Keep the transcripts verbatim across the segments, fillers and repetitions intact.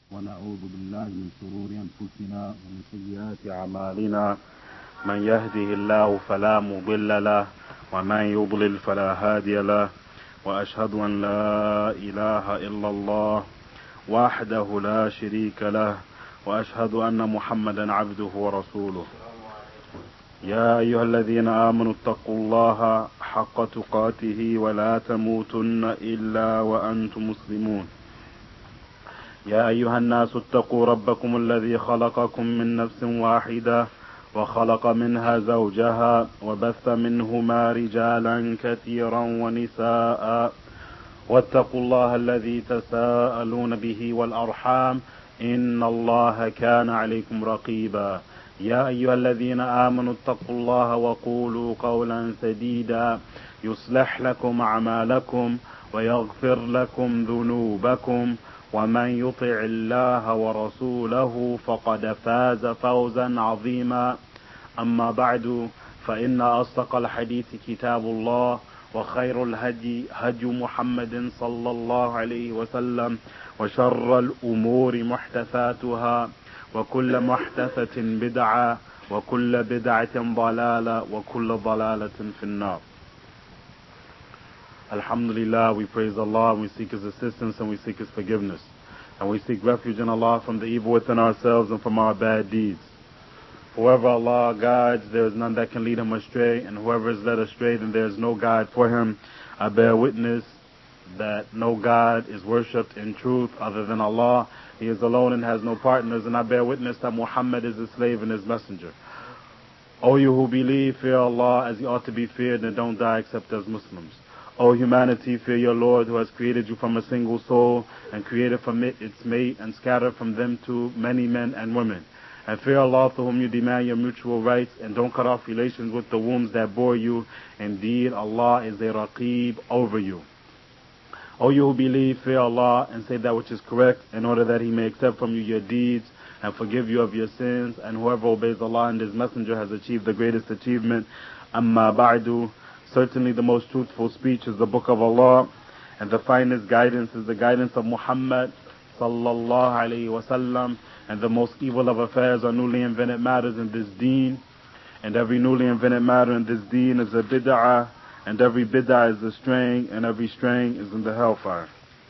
ونعوذ بالله من شرور أنفسنا ومن سيئات أعمالنا من يهده الله فلا مضل له ومن يضلل فلا هادي له وأشهد أن لا إله إلا الله وحده لا شريك له وأشهد أن محمدا عبده ورسوله. يا أيها الذين آمنوا اتقوا الله حق تقاته ولا تموتن إلا وأنتم مسلمون. يا أيها الناس اتقوا ربكم الذي خلقكم من نفس واحدة وخلق منها زوجها وبث منهما رجالا كثيرا ونساء واتقوا الله الذي تساءلون به والأرحام إن الله كان عليكم رقيبا. يا أيها الذين آمنوا اتقوا الله وقولوا قولا سديدا يصلح لكم أعمالكم ويغفر لكم ذنوبكم ومن يطع الله ورسوله فقد فاز فوزا عظيما. أما بعد فإن أصدق الحديث كتاب الله وخير الهدي هدي محمد صلى الله عليه وسلم وشر الأمور محدثاتها وكل محدثة بدعة وكل بدعة ضلالة وكل ضلالة في النار. Alhamdulillah, we praise Allah, we seek His assistance and we seek His forgiveness. And we seek refuge in Allah from the evil within ourselves and from our bad deeds. Whoever Allah guides, there is none that can lead him astray, and whoever is led astray, then there is no guide for him. I bear witness that no God is worshipped in truth other than Allah. He is alone and has no partners, and I bear witness that Muhammad is His slave and His messenger. O you who believe, fear Allah as He ought to be feared, and don't die except as Muslims. O humanity, fear your Lord who has created you from a single soul and created from it its mate and scattered from them to many men and women. And fear Allah to whom you demand your mutual rights, and don't cut off relations with the wombs that bore you. Indeed, Allah is a Raqib over you. O you who believe, fear Allah and say that which is correct, in order that He may accept from you your deeds and forgive you of your sins. And whoever obeys Allah and His Messenger has achieved the greatest achievement. Amma ba'du. Certainly the most truthful speech is the Book of Allah, and the finest guidance is the guidance of Muhammad sallallahu alayhi wasallam. And the most evil of affairs are newly invented matters in this deen, and every newly invented matter in this deen is a bid'ah, and every bid'ah is a straying, and every straying is in the hellfire.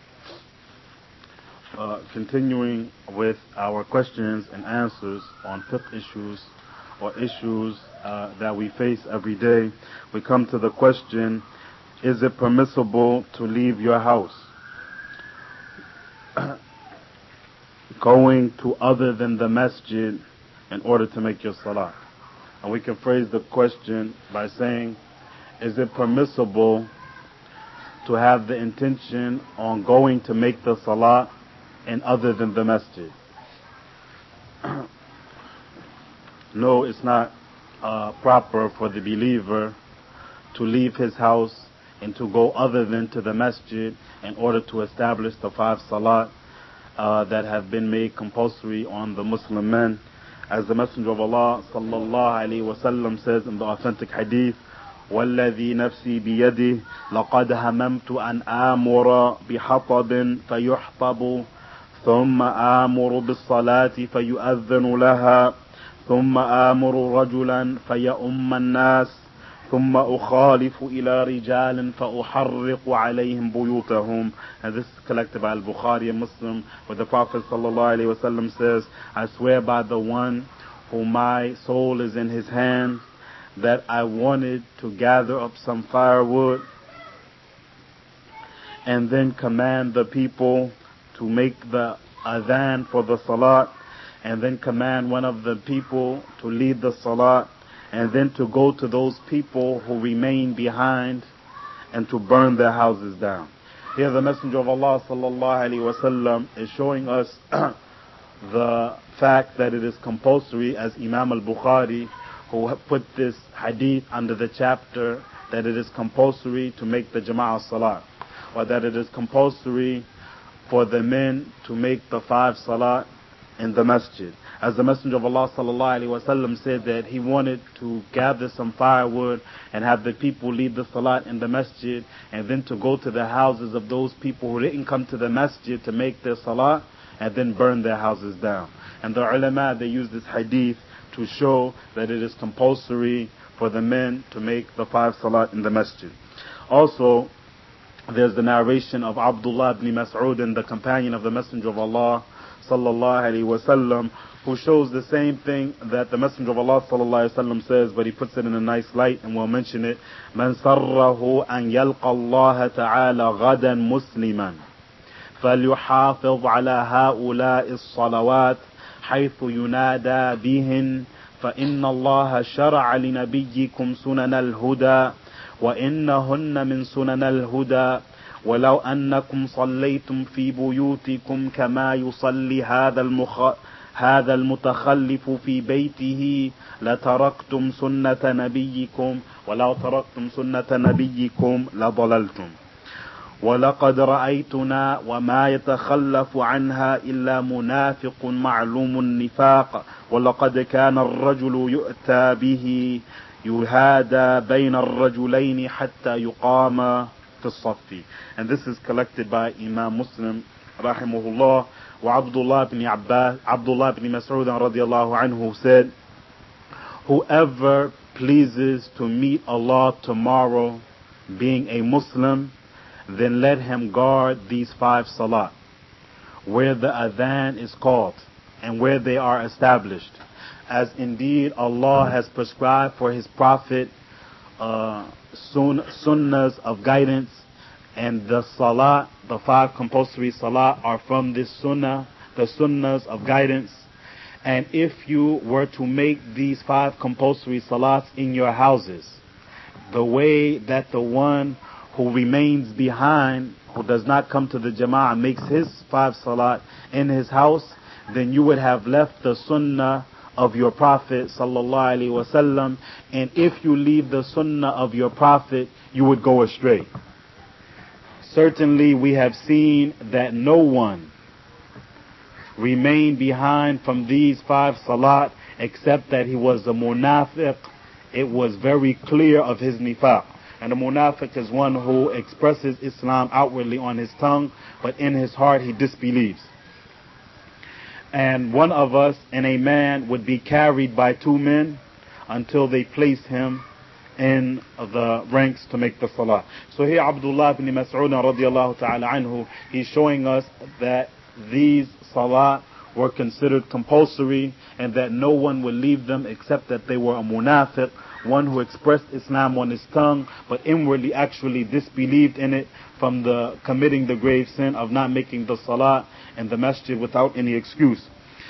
Uh, continuing with our questions and answers on fiqh issues or issues uh, that we face every day, we come to the question, is it permissible to leave your house going to other than the masjid in order to make your salah? And we can phrase the question by saying, is it permissible to have the intention on going to make the salah in other than the masjid? No, it's not uh, proper for the believer to leave his house and to go other than to the masjid in order to establish the five salat uh, that have been made compulsory on the Muslim men. As the Messenger of Allah sallallahu alaihi wasallam says in the authentic hadith, وَالَّذِي نَفْسِي بِيَدِهِ لَقَدْ هَمَمْتُ أَنْ آمُرَ بِحَطَبٍ فَيُحْطَبُ ثُمَّ آمُرُ بِالصَّلَاةِ فَيُؤَذَّنُ لَهَا ثم آمر رجلا فيؤم الناس ثم أخالف إلى رجال فأحرق عليهم بيوتهم. And this is collected by Al-Bukhari and Muslim, where the Prophet ﷺ says, I swear by the one who my soul is in his hands, that I wanted to gather up some firewood and then command the people to make the adhan for the salat, and then command one of the people to lead the salat, and then to go to those people who remain behind and to burn their houses down. Here the Messenger of Allah sallallahu alaihi wasallam is showing us the fact that it is compulsory, as Imam al-Bukhari, who put this hadith under the chapter, that it is compulsory to make the Jama'ah Salat, or that it is compulsory for the men to make the five Salat in the masjid. As the Messenger of Allah sallallahu alaihi wasallam said that he wanted to gather some firewood and have the people lead the salat in the masjid, and then to go to the houses of those people who didn't come to the masjid to make their salat, and then burn their houses down. And the ulama, they use this hadith to show that it is compulsory for the men to make the five salat in the masjid. Also, there's the narration of Abdullah ibn Mas'ud, and the companion of the Messenger of Allah sallallahu alaihi wasallam, who shows the same thing that the Messenger of Allah sallallahu alaihi wasallam says, but he puts it in a nice light, and we'll mention it. Man sarrahu an yalqa Allah ta'ala ghadan musliman falyuhafiz ala ha'ula'i as-salawat haythu yunada bihin fa inna Allah shar'a li nabiyyikum sunan al-huda وإنهن من سنن الهدى ولو أنكم صليتم في بيوتكم كما يصلي هذا المخ... هذا المتخلف في بيته لتركتم سنة نبيكم ولو تركتم سنة نبيكم لضللتم ولقد رأيتنا وما يتخلف عنها إلا منافق معلوم النفاق ولقد كان الرجل يؤتى به يهادى بين الرجلين حتى يقام في الصف. And this is collected by Imam Muslim rahimahullah. وعبد الله بن عباس عبد الله بن مسعود رضي الله عنه said, whoever pleases to meet Allah tomorrow being a Muslim, then let him guard these five salat where the adhan is called and where they are established, as indeed Allah has prescribed for His Prophet uh, sun- sunnahs of guidance, and the salat, the five compulsory salat, are from this sunnah, the sunnahs of guidance. And if you were to make these five compulsory salats in your houses, the way that the one who remains behind, who does not come to the jama'ah, makes his five salat in his house, then you would have left the sunnah of your Prophet sallallahu alaihi wasallam, and if you leave the sunnah of your Prophet, you would go astray. Certainly we have seen that no one remained behind from these five salat except that he was a munafiq. It was very clear of his nifaq. And a munafiq is one who expresses Islam outwardly on his tongue, but in his heart he disbelieves. And one of us and a man would be carried by two men until they place him in the ranks to make the salah. So here Abdullah ibn Mas'ud radiallahu ta'ala anhu, he's showing us that these salah were considered compulsory and that no one would leave them except that they were a munafiq, one who expressed Islam on his tongue but inwardly actually disbelieved in it, from the committing the grave sin of not making the salah in the masjid without any excuse.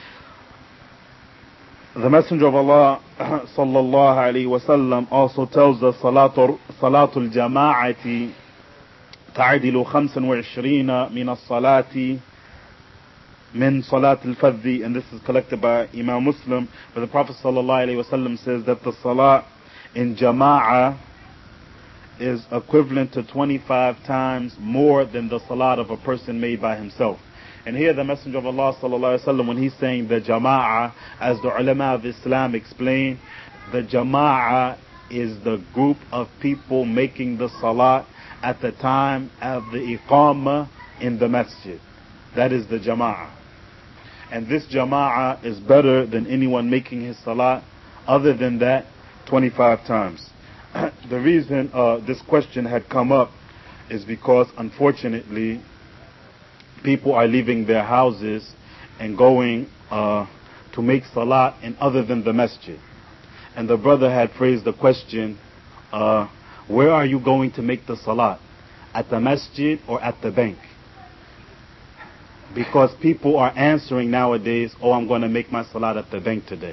The Messenger of Allah sallallahu alaihi wasallam also tells us salatul salatul jama'ati ta'dilu خمسة وعشرين من الصلاة من صلاة الفذ, and this is collected by Imam Muslim, where the Prophet sallallahu alaihi wasallam says that the salah in jama'ah is equivalent to twenty-five times more than the salat of a person made by himself. And here the Messenger of Allah sallallahu alaihi wasallam, when he's saying the jama'ah, as the ulama of Islam explain, the jama'ah is the group of people making the salat at the time of the iqamah in the masjid. That is the jama'ah. And this jama'ah is better than anyone making his salat other than that twenty-five times. The reason uh, this question had come up is because, unfortunately, people are leaving their houses and going uh, to make salat in other than the masjid. And the brother had phrased the question, uh, where are you going to make the salat? At the masjid or at the bank? Because people are answering nowadays, oh, I'm going to make my salat at the bank today.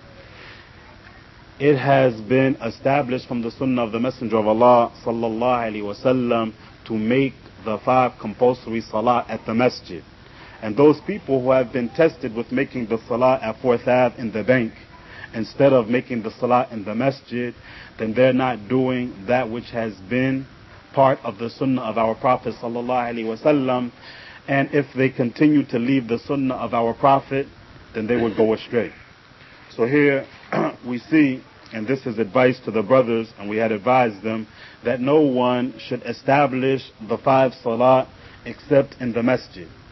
It has been established from the sunnah of the Messenger of Allah sallallahu alaihi wasallam to make the five compulsory salah at the masjid. And those people who have been tested with making the salah at Fourth Ave in the bank instead of making the salah in the masjid, then they're not doing that which has been part of the sunnah of our Prophet sallallahu alaihi wasallam. And if they continue to leave the sunnah of our Prophet, then they would go astray. So here we see, and this is advice to the brothers, and we had advised them, that no one should establish the five salat except in the masjid.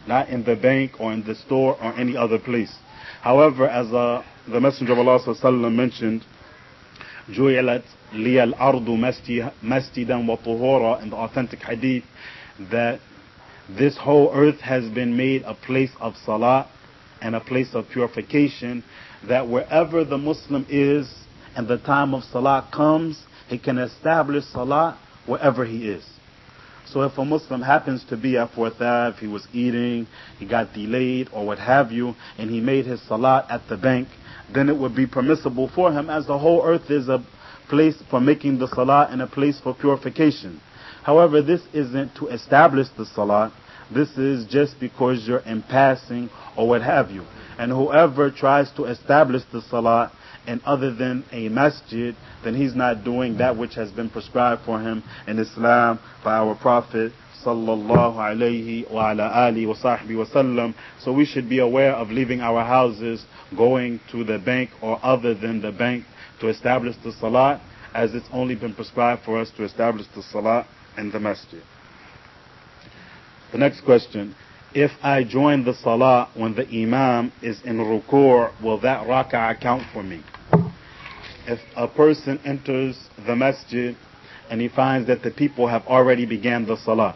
not in the bank or in the store or any other place. However, as uh, the Messenger of Allah sallallahu alaihi wasallam mentioned, جُعِلَتْ لِيَ الْأَرْضُ مَسْجِدًا وَطُهُورًا, in the authentic hadith, that this whole earth has been made a place of salah and a place of purification, that wherever the Muslim is and the time of salah comes, he can establish salah wherever he is. So if a Muslim happens to be at Fourth Ave, he was eating, he got delayed or what have you, and he made his salah at the bank, then it would be permissible for him, as the whole earth is a place for making the salah and a place for purification. However, this isn't to establish the salah. This is just because you're in passing or what have you. And whoever tries to establish the salah and other than a masjid, then he's not doing that which has been prescribed for him in Islam by our Prophet sallallahu alayhi wa ala alihi wa sahbihi wa sallam. So we should be aware of leaving our houses, going to the bank or other than the bank to establish the salah, as it's only been prescribed for us to establish the salah in the masjid. The next question: if I join the salah when the imam is in ruku', will that rak'ah count for me? If a person enters the masjid and he finds that the people have already began the salah,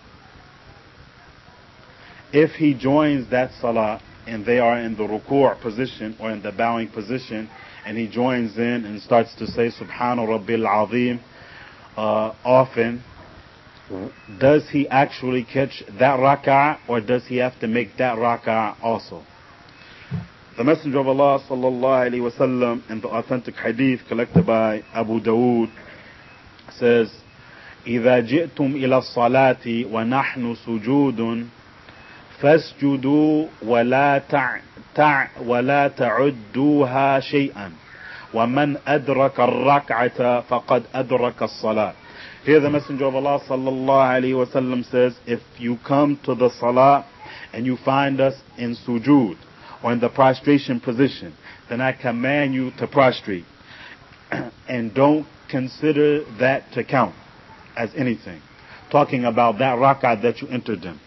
if he joins that salah and they are in the ruku' position or in the bowing position, and he joins in and starts to say Subhana Rabbil Azim uh, often, does he actually catch that rak'ah, or does he have to make that rak'ah also? The Messenger of Allah sallallahu alaihi wasallam in the authentic hadith collected by Abu Dawood says, إِذَا جِئْتُمْ إِلَى الصَّلَاةِ وَنَحْنُ سُجُودٌ فَاسْجُدُوا وَلَا تَعْ تَعْ وَلَا تَعُدُّوهَا شَيْئًا وَمَنْ أَدْرَكَ الرَّكْعَةَ فَقَدْ أَدْرَكَ الصَّلَاةِ. Here the Messenger of Allah sallallahu alaihi wasallam says, if you come to the salah and you find us in sujood or in the prostration position, then I command you to prostrate and don't consider that to count as anything. Talking about that rak'ah that you entered in.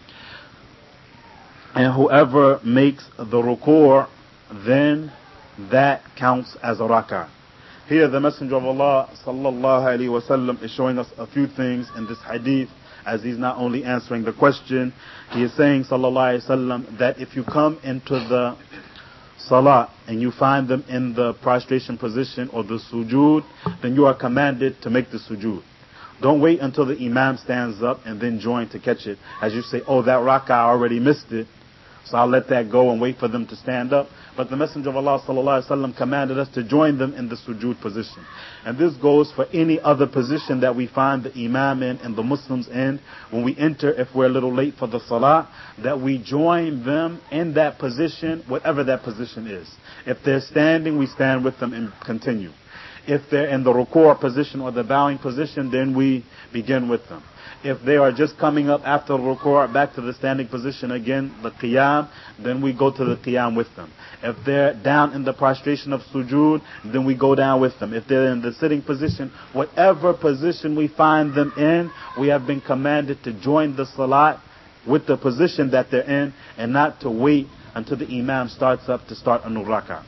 And whoever makes the ruku', then that counts as a rak'ah. Here the Messenger of Allah sallallahu alaihi wasallam is showing us a few things in this hadith, as he's not only answering the question, he is saying sallallahu alaihi wasallam that if you come into the salah and you find them in the prostration position or the sujood, then you are commanded to make the sujood. Don't wait until the imam stands up and then join to catch it. As you say, oh, that rak'ah, I already missed it, so I'll let that go and wait for them to stand up. But the Messenger of Allah sallallahu alaihi wasallam commanded us to join them in the sujood position. And this goes for any other position that we find the imam in and the Muslims in. When we enter, if we're a little late for the salah, that we join them in that position, whatever that position is. If they're standing, we stand with them and continue. If they're in the ruku' position or the bowing position, then we begin with them. If they are just coming up after ruku' back to the standing position again, the qiyam, then we go to the qiyam with them. If they're down in the prostration of sujood, then we go down with them. If they're in the sitting position, whatever position we find them in, we have been commanded to join the salat with the position that they're in, and not to wait until the imam starts up to start a new rak'ah.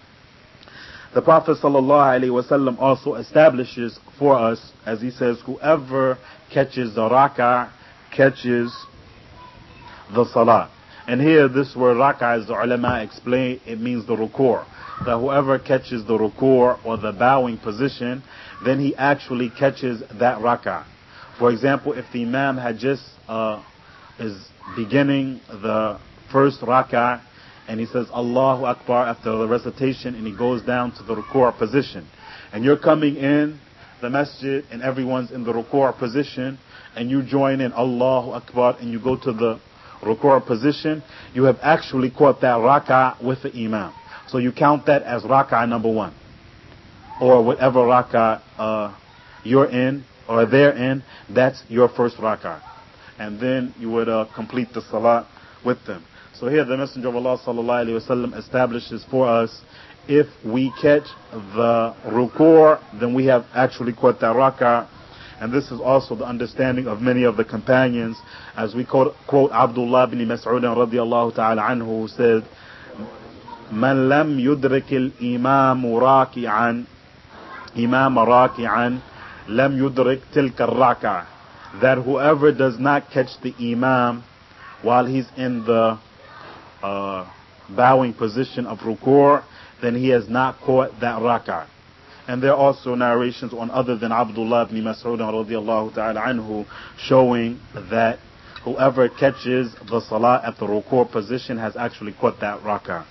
The Prophet sallallahu alaihi wasallam also establishes for us, as he says, whoever catches the rak'ah catches the salah. And here this word rak'ah, as the ulama explain, it means the ruku'. That whoever catches the ruku' or the bowing position, then he actually catches that rak'ah. For example, if the imam had just uh, is beginning the first rak'ah, and he says Allahu Akbar after the recitation, and he goes down to the ruku' position, and you're coming in the masjid and everyone's in the ruku' position, and you join in Allahu Akbar and you go to the ruku' position, you have actually caught that rak'ah with the imam. So you count that as rak'ah number one, or whatever rak'ah uh, you're in or they're in, that's your first rak'ah, and then you would uh, complete the salah with them. So here the Messenger of Allah sallallahu alaihi wasallam establishes for us, if we catch the ruku', then we have actually caught that rak'ah. And this is also the understanding of many of the companions, as we quote, quote Abdullah ibn Mas'ud radiyallahu ta'ala anhu, who said, "Man lam yudrik al-imam raki'an, imam raki'an, lam yudrik tilka al-rak'ah." That whoever does not catch the imam while he's in the uh, bowing position of ruku', then he has not caught that rak'ah. And there are also narrations on other than Abdullah ibn Mas'ud radiyallahu ta'ala anhu showing that whoever catches the salah at the ruku' position has actually caught that rak'ah.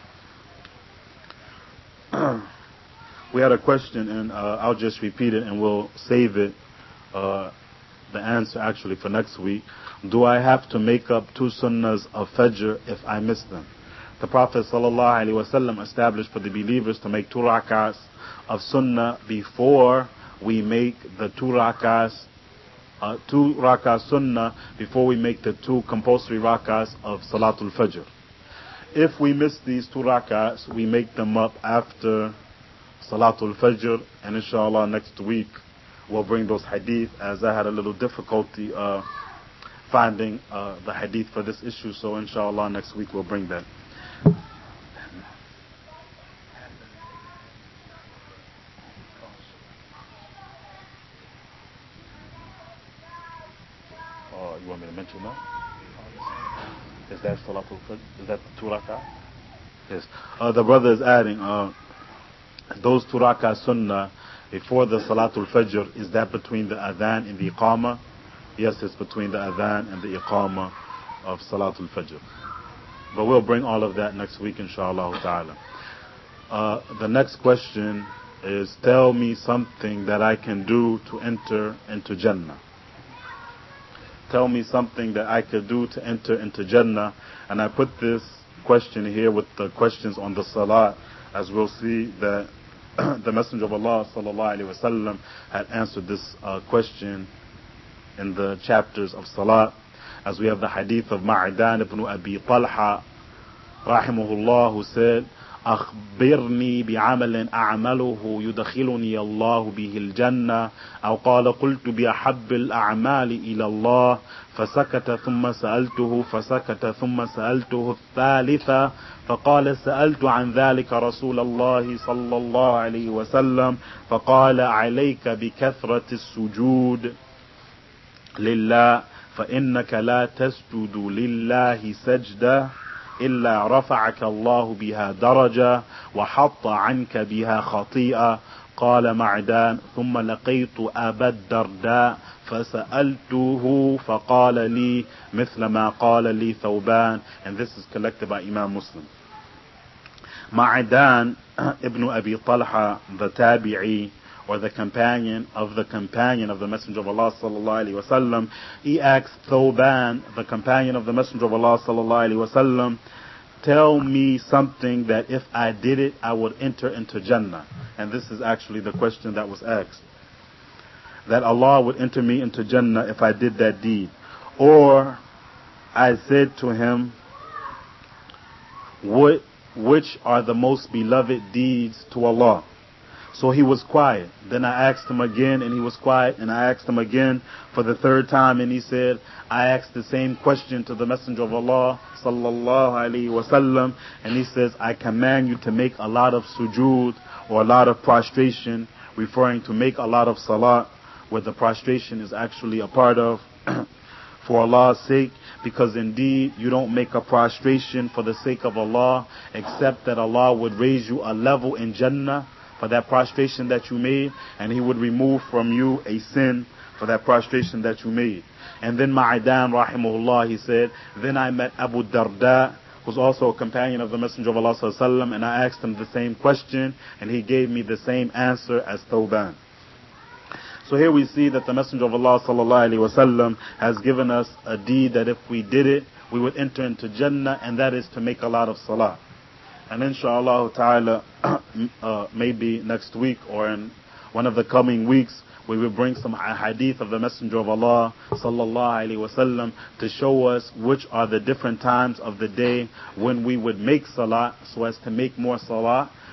We had a question, and uh, I'll just repeat it and we'll save it, uh, the answer actually for next week. Do I have to make up two sunnahs of Fajr if I miss them? The Prophet sallallahu alaihi wasallam established for the believers to make two rak'ahs of sunnah before we make the two rak'ahs, uh, two rak'ahs sunnah before we make the two compulsory rak'ahs of Salatul Fajr. If we miss these two rak'ahs, we make them up after Salatul Fajr, and inshallah next week we'll bring those hadith, as I had a little difficulty uh, finding uh, the hadith for this issue, so inshallah next week we'll bring that. Oh, you want me to mention that? Is that Salatul Fajr? Is that the two rak'ah? Yes. Uh, the brother is adding, uh, those two rak'ah sunnah before the Salatul Fajr, is that between the adhan and the iqamah? Yes, it's between the adhan and the iqamah of Salatul Fajr. But we'll bring all of that next week, inshallah ta'ala. Uh, the next question is, tell me something that I can do to enter into Jannah. Tell me something that I could do to enter into Jannah. And I put this question here with the questions on the Salat, as we'll see that the Messenger of Allah sallallahu alaihi wasallam had answered this uh, question in the chapters of Salat, as we have the hadith of Ma'dan ibn Abi Talha rahimahullah, who said, أخبرني بعمل أعمله يدخلني الله به الجنة، أو قال قلت بأحب الأعمال إلى الله، فسكت ثم سألته فسكت ثم سألته الثالثة، فقال سألت عن ذلك رسول الله صلى الله عليه وسلم، فقال عليك بكثرة السجود لله، فإنك لا تسجد لله سجدة إلا رفعك الله بها درجة وحط عنك بها خطيئة. قال معدان ثم لقيت أبا الدرداء فسألته فقال لي مثل ما قال لي ثوبان. And this is collected by Imam Muslim. Ma'dan ibn Abi Talha, the tabi'i, or the companion of the companion of the Messenger of Allah sallallahu alaihi wasallam, he asked Thawban, the companion of the Messenger of Allah sallallahu alaihi wasallam, tell me something that if I did it, I would enter into Jannah. And this is actually the question that was asked. That Allah would enter me into Jannah if I did that deed. Or I said to him, what, which are the most beloved deeds to Allah? So he was quiet. Then I asked him again, and he was quiet. And I asked him again for the third time, and he said, I asked the same question to the Messenger of Allah sallallahu alaihi wasallam, and he says, I command you to make a lot of sujood, or a lot of prostration, referring to make a lot of salat, where the prostration is actually a part of for Allah's sake, because indeed you don't make a prostration for the sake of Allah, except that Allah would raise you a level in Jannah for that prostration that you made, and He would remove from you a sin for that prostration that you made. And then Ma'dan rahimahullah, he said, then I met Abu Darda, who's also a companion of the Messenger of Allah sallallahu alaihi wasallam, and I asked him the same question, and he gave me the same answer as Thawban. So here we see that the Messenger of Allah sallallahu alaihi wasallam has given us a deed that if we did it, we would enter into Jannah, and that is to make a lot of salah. And inshallah ta'ala, uh, maybe next week or in one of the coming weeks, we will bring some hadith of the Messenger of Allah sallallahu alaihi wasallam to show us which are the different times of the day when we would make salah so as to make more salah,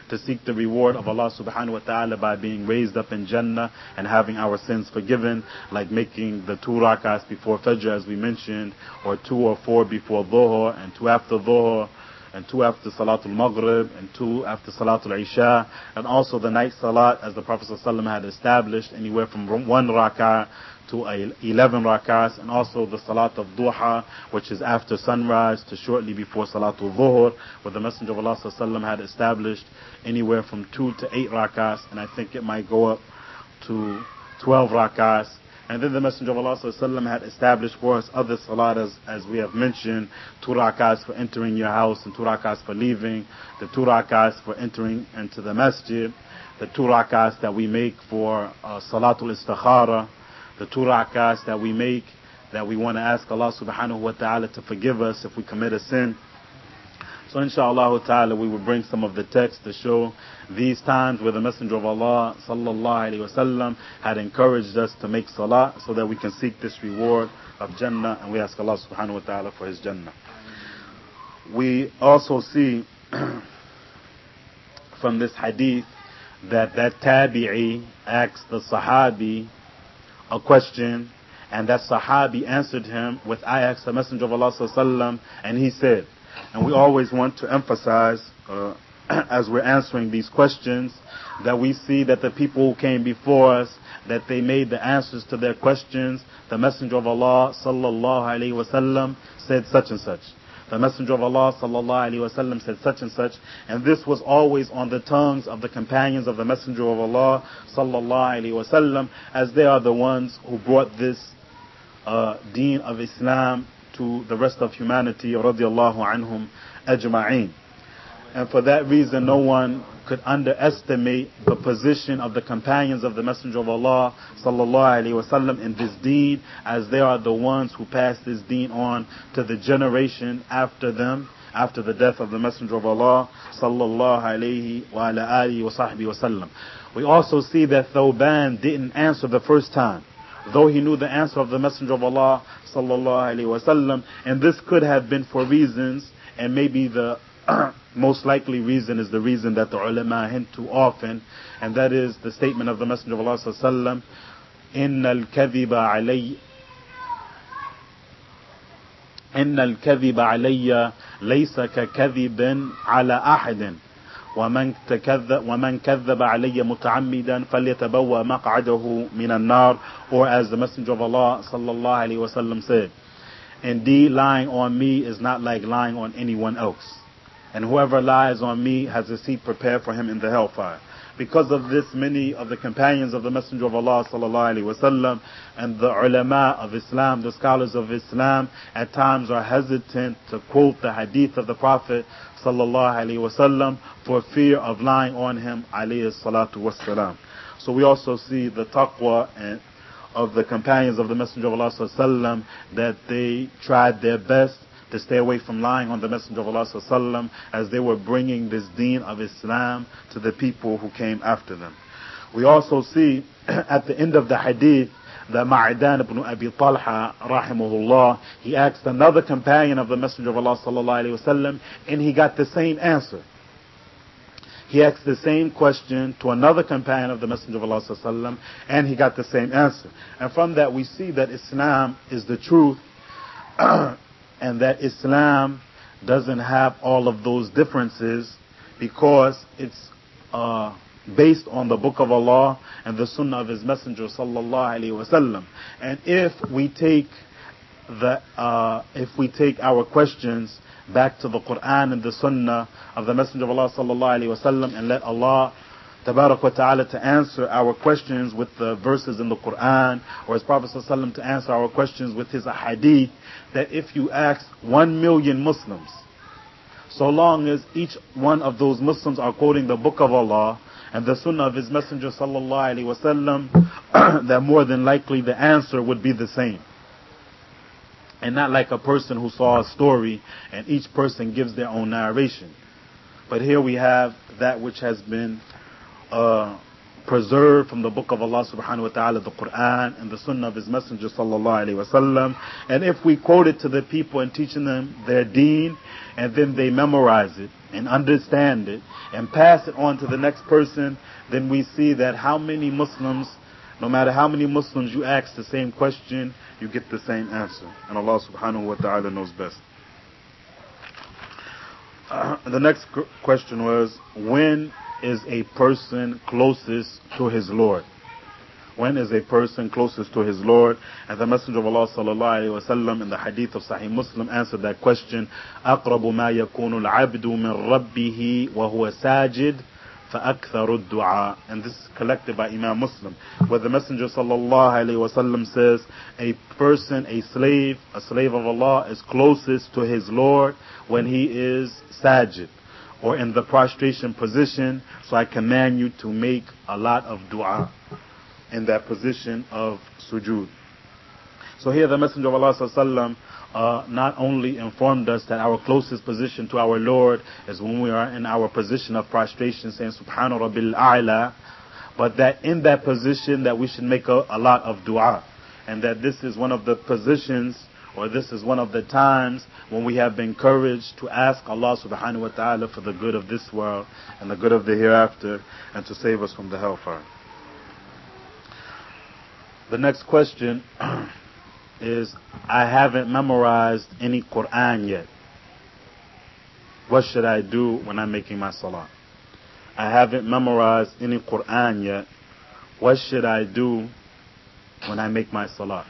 to seek the reward of Allah subhanahu wa ta'ala by being raised up in Jannah and having our sins forgiven, like making the two rak'ahs before Fajr as we mentioned, or two or four before Dhuhr, and two after Dhuhr, and two after Salatul Maghrib, and two after Salatul Isha, and also the night Salat as the Prophet ﷺ had established, anywhere from one rak'ah to eleven rak'ahs, and also the Salat of Duha, which is after sunrise to shortly before Salatul Dhuhr, where the Messenger of Allah ﷺ had established anywhere from two to eight rak'ahs, and I think it might go up to twelve rak'ahs. And then the Messenger of Allah ﷺ had established for us other salat as, as we have mentioned, two rak'ahs for entering your house and two rak'ahs for leaving, the two rak'ahs for entering into the masjid, the two rak'ahs that we make for uh, Salatul Istikhara, the two rak'ahs that we make that we want to ask Allah subhanahu wa ta'ala to forgive us if we commit a sin. So inshallah ta'ala we will bring some of the text to show these times where the Messenger of Allah sallallahu alayhi wa sallam had encouraged us to make salah so that we can seek this reward of Jannah, and we ask Allah subhanahu wa ta'ala for His Jannah. We also see from this hadith that that tabi'i asked the sahabi a question, and that sahabi answered him with, I asked the Messenger of Allah sallallahu alayhi wa sallam, and he said. And we always want to emphasize, uh, as we're answering these questions, that we see that the people who came before us, that they made the answers to their questions. The Messenger of Allah sallallahu alaihi wasallam said such and such. The Messenger of Allah sallallahu alaihi wasallam said such and such. And this was always on the tongues of the companions of the Messenger of Allah sallallahu alaihi wasallam, as they are the ones who brought this uh, deen of Islam to the rest of humanity, radiallahu anhum ajma'een. And for that reason, no one could underestimate the position of the companions of the Messenger of Allah sallallahu alaihi wasallam in this deen, as they are the ones who passed this deen on to the generation after them, after the death of the Messenger of Allah sallallahu alaihi wa ala alihi wa sahbihi wasallam. We also see that Thawban didn't answer the first time, though he knew the answer of the Messenger of Allah sallallahu alaihi wasallam, and this could have been for reasons, and maybe the most likely reason is the reason that the ulama hint to often, and that is the statement of the Messenger of Allah sallallahu alaihi wasallam, "Inna al-kadhiba alayya, inna al-kadhiba alayya laysa ka-kadhibin ala ahadin." ومن تكذب ومن كذب علي متعمدا فليتبوأ مقعده من النار, or as the Messenger of Allah sallallahu alaihi wasallam said, indeed lying on me is not like lying on anyone else, and whoever lies on me has a seat prepared for him in the hellfire. Because of this, many of the companions of the Messenger of Allah sallallahu alaihi wasallam and the ulama of Islam, the scholars of Islam, at times are hesitant to quote the hadith of the Prophet sallallahu alaihi wasallam for fear of lying on him alayhi salatu wassalam. So we also see the taqwa and of the companions of the Messenger of Allah sallallahu alaihi wasallam, that they tried their best to stay away from lying on the Messenger of Allah sallallahu alaihi wasallam as they were bringing this deen of Islam to the people who came after them. We also see at the end of the hadith that Ma'adan ibn Abi Talha rahimahullah, he asked another companion of the Messenger of Allah sallallahu alaihi wasallam, and he got the same answer. He asked the same question to another companion of the Messenger of Allah sallallahu alaihi wasallam, and he got the same answer. And from that we see that Islam is the truth, and that Islam doesn't have all of those differences, because it's uh, based on the Book of Allah and the Sunnah of His Messenger sallallahu alaihi wasallam. And if we take the uh, if we take our questions back to the Quran and the Sunnah of the Messenger of Allah sallallahu alaihi wasallam, and let Allah Tabarak wa ta'ala to answer our questions with the verses in the Quran, or His Prophet sallallahu alaihi wasallam to answer our questions with his hadith, that if you ask one million Muslims, so long as each one of those Muslims are quoting the Book of Allah and the Sunnah of His Messenger sallallahu alaihi wasallam, that more than likely the answer would be the same. And not like a person who saw a story and each person gives their own narration. But here we have that which has been uh, preserved from the book of Allah subhanahu wa ta'ala, the Quran, and the sunnah of His Messenger sallallahu alayhi wa sallam. And if we quote it to the people and teaching them their deen, and then they memorize it and understand it and pass it on to the next person, then we see that how many Muslims, no matter how many Muslims you ask the same question, you get the same answer. And Allah subhanahu wa ta'ala knows best. Uh, the next question was, when is a person closest to his Lord? When is a person closest to his Lord? And the Messenger of Allah sallallahu alayhi wa sallam in the hadith of Sahih Muslim answered that question, أَقْرَبُ مَا يَكُونُ الْعَبْدُ مِنْ رَبِّهِ وَهُوَ سَاجِدٌ فَأَكْثَرُ الدُّعَاء. And this is collected by Imam Muslim, where the Messenger sallallahu alayhi wa sallam says, a person, a slave, a slave of Allah is closest to his Lord when he is sajid, or in the prostration position. So I command you to make a lot of dua in that position of sujood. So here the Messenger of Allah sallallahu alaihi wasallam uh, not only informed us that our closest position to our Lord is when we are in our position of prostration, saying Subhana Rabbil A'la, but that in that position that we should make a, a lot of dua, and that this is one of the positions, or this is one of the times when we have been encouraged to ask Allah subhanahu wa ta'ala for the good of this world and the good of the hereafter, and to save us from the hellfire. The next question is, I haven't memorized any Quran yet. What should I do when I'm making my salah? I haven't memorized any Quran yet. What should I do when I make my salah?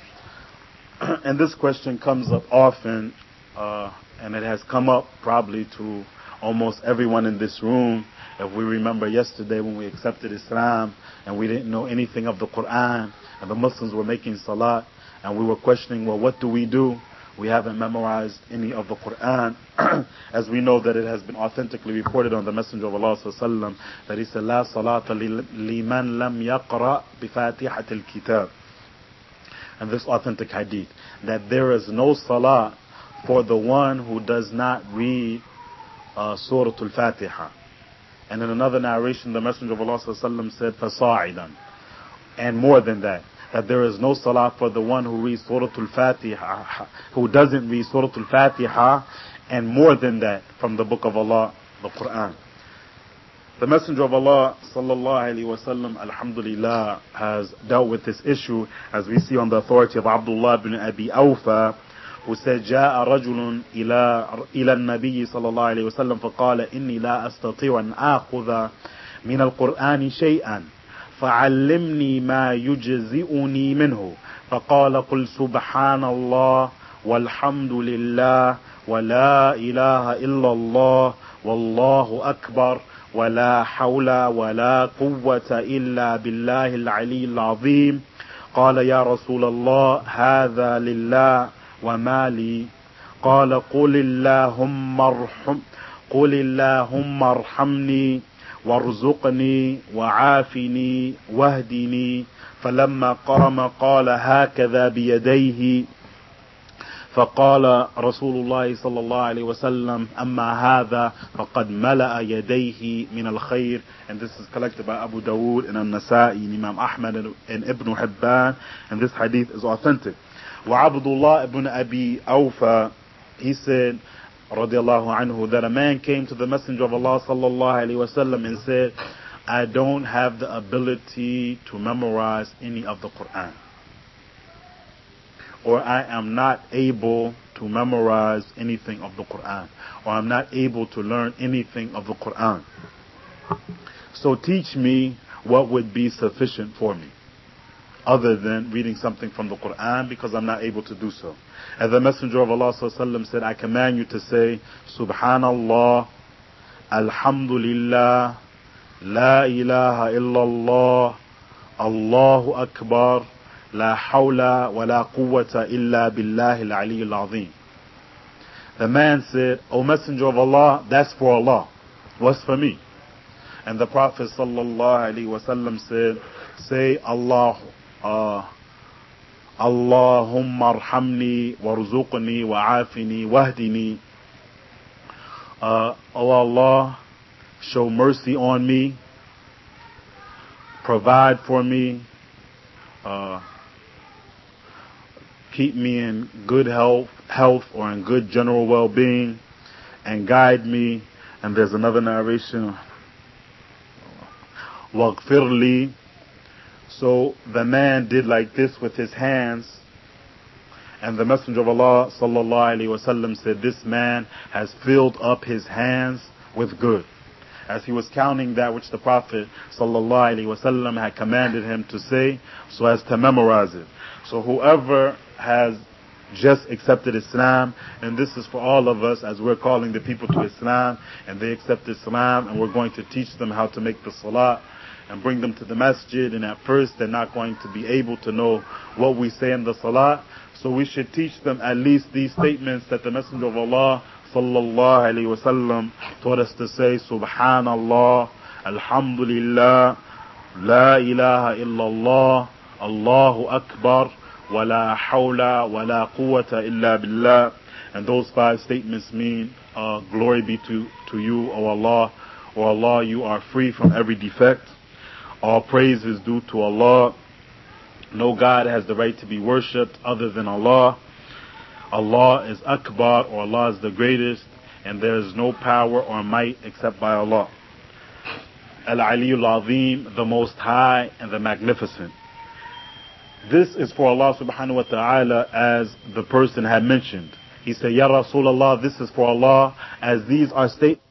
And this question comes up often, uh, and it has come up probably to almost everyone in this room. If we remember yesterday when we accepted Islam and we didn't know anything of the Quran, and the Muslims were making salat, and we were questioning, well, what do we do? We haven't memorized any of the Quran. As we know that it has been authentically reported on the Messenger of Allah sallallahu alaihi wasallam that he said, "La salata liman lam yaqra bi fatihatil kitab." And this authentic hadith, that there is no salah for the one who does not read uh, Surah Al-Fatiha. And in another narration, the Messenger of Allah sallallahu alaihi wasallam said, "Fasa'idan," and more than that, that there is no salah for the one who reads Surah Al-Fatiha, who doesn't read Surah Al-Fatiha, and more than that from the Book of Allah, the Quran. The Messenger of Allah sallallahu alaihi wasallam, alhamdulillah, has dealt with this issue, as we see on the authority of Abdullah ibn Abi Awfa, who said, جاء رجل إلى إلى النبي صلى الله عليه وسلم فقال إني لا أستطيع أن آخذ من القرآن شيئا فعلمني ما يجزئني منه فقال قل سبحان الله والحمد لله ولا إله إلا الله والله أكبر ولا حول ولا قوة إلا بالله العلي العظيم. قال يا رسول الله هذا لله وما لي؟ قال قل اللهم ارحم قل اللهم ارحمني وارزقني وعافني واهدني. فلما قام قال هكذا بيديه. فقال رسول الله صلى الله عليه وسلم أما هذا فقد ملأ يديه من الخير. And this is collected by Abu Dawood and An-Nasa'i and Imam Ahmad and Ibn Hibban, and this hadith is authentic. Wa Abdullah ibn Abi Awfa, he said radiyallahu anhu, that a man came to the Messenger of Allah sallallahu alaihi wasallam and said, I don't have the ability to memorize any of the Quran, or I am not able to memorize anything of the Quran, or I'm not able to learn anything of the Quran. So teach me what would be sufficient for me, other than reading something from the Quran, because I'm not able to do so. As the Messenger of Allah sallallahu alaihi wasallam said, I command you to say, Subhanallah, Alhamdulillah, La ilaha illallah, Allahu Akbar, La hawla wa la quwwata illa billahi al-ali al-azim. The man said, O Messenger of Allah, that's for Allah. What's for me? And the Prophet sallallahu alaihi wasallam said, say Allah, uh, Allahumma arhamni warzuqni wa'afini wahdini. Uh, O Allah, show mercy on me, provide for me, uh, keep me in good health, health or in good general well-being, and guide me. And there's another narration, وَاغْفِرْ لِي. So the man did like this with his hands, and the Messenger of Allah sallallahu alaihi wasallam said, this man has filled up his hands with good, as he was counting that which the Prophet sallallahu alaihi wasallam had commanded him to say, so as to memorize it. So whoever has just accepted Islam, and this is for all of us as we're calling the people to Islam, and they accept Islam, and we're going to teach them how to make the salah and bring them to the masjid, and at first they're not going to be able to know what we say in the salah. So we should teach them at least these statements that the Messenger of Allah sallallahu alaihi wasallam taught us to say: Subhanallah, Alhamdulillah, La ilaha illallah, Allahu Akbar, wa la hawla wa la quwwata illa billah. And those five statements mean, uh, glory be to, to you, O Allah. O Allah, you are free from every defect. All praise is due to Allah. No God has the right to be worshipped other than Allah. Allah is Akbar, or Allah is the greatest, and there is no power or might except by Allah. Al-Aliyul Azim, the Most High and the Magnificent. This is for Allah subhanahu wa ta'ala, as the person had mentioned. He said, Ya Rasulullah, this is for Allah, as these are statements.